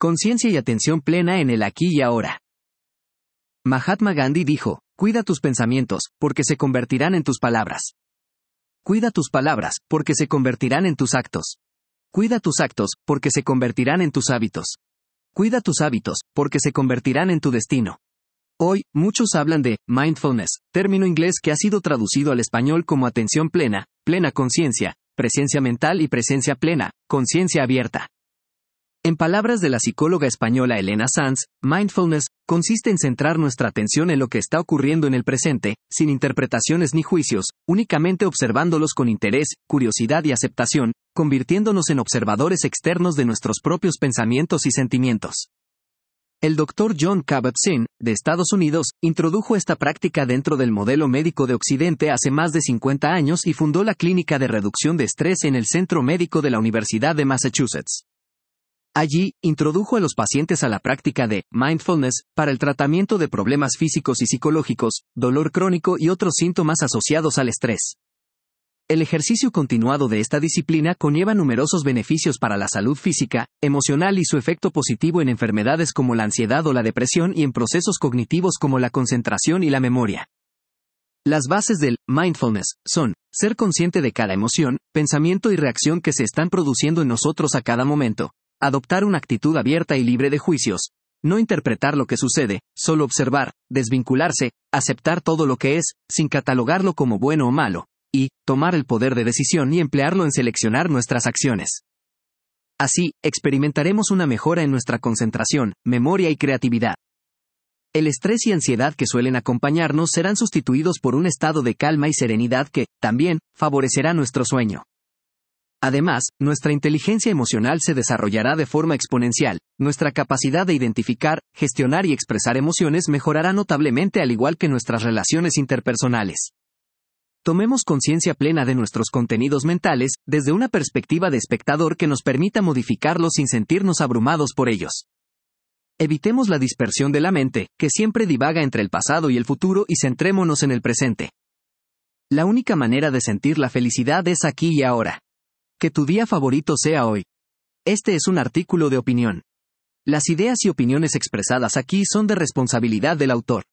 Conciencia y atención plena en el aquí y ahora. Mahatma Gandhi dijo, cuida tus pensamientos, porque se convertirán en tus palabras. Cuida tus palabras, porque se convertirán en tus actos. Cuida tus actos, porque se convertirán en tus hábitos. Cuida tus hábitos, porque se convertirán en tu destino. Hoy, muchos hablan de mindfulness, término inglés que ha sido traducido al español como atención plena, plena conciencia, presencia mental y presencia plena, conciencia abierta. En palabras de la psicóloga española Elena Sanz, mindfulness consiste en centrar nuestra atención en lo que está ocurriendo en el presente, sin interpretaciones ni juicios, únicamente observándolos con interés, curiosidad y aceptación, convirtiéndonos en observadores externos de nuestros propios pensamientos y sentimientos. El Dr. Jon Kabat-Zinn, de Estados Unidos, introdujo esta práctica dentro del modelo médico de Occidente hace más de 50 años y fundó la Clínica de Reducción de Estrés en el Centro Médico de la Universidad de Massachusetts. Allí, introdujo a los pacientes a la práctica de mindfulness para el tratamiento de problemas físicos y psicológicos, dolor crónico y otros síntomas asociados al estrés. El ejercicio continuado de esta disciplina conlleva numerosos beneficios para la salud física, emocional y su efecto positivo en enfermedades como la ansiedad o la depresión y en procesos cognitivos como la concentración y la memoria. Las bases del mindfulness son ser consciente de cada emoción, pensamiento y reacción que se están produciendo en nosotros a cada momento. Adoptar una actitud abierta y libre de juicios, no interpretar lo que sucede, solo observar, desvincularse, aceptar todo lo que es, sin catalogarlo como bueno o malo, y tomar el poder de decisión y emplearlo en seleccionar nuestras acciones. Así, experimentaremos una mejora en nuestra concentración, memoria y creatividad. El estrés y ansiedad que suelen acompañarnos serán sustituidos por un estado de calma y serenidad que, también, favorecerá nuestro sueño. Además, nuestra inteligencia emocional se desarrollará de forma exponencial, nuestra capacidad de identificar, gestionar y expresar emociones mejorará notablemente al igual que nuestras relaciones interpersonales. Tomemos conciencia plena de nuestros contenidos mentales, desde una perspectiva de espectador que nos permita modificarlos sin sentirnos abrumados por ellos. Evitemos la dispersión de la mente, que siempre divaga entre el pasado y el futuro y centrémonos en el presente. La única manera de sentir la felicidad es aquí y ahora. Que tu día favorito sea hoy. Este es un artículo de opinión. Las ideas y opiniones expresadas aquí son de responsabilidad del autor.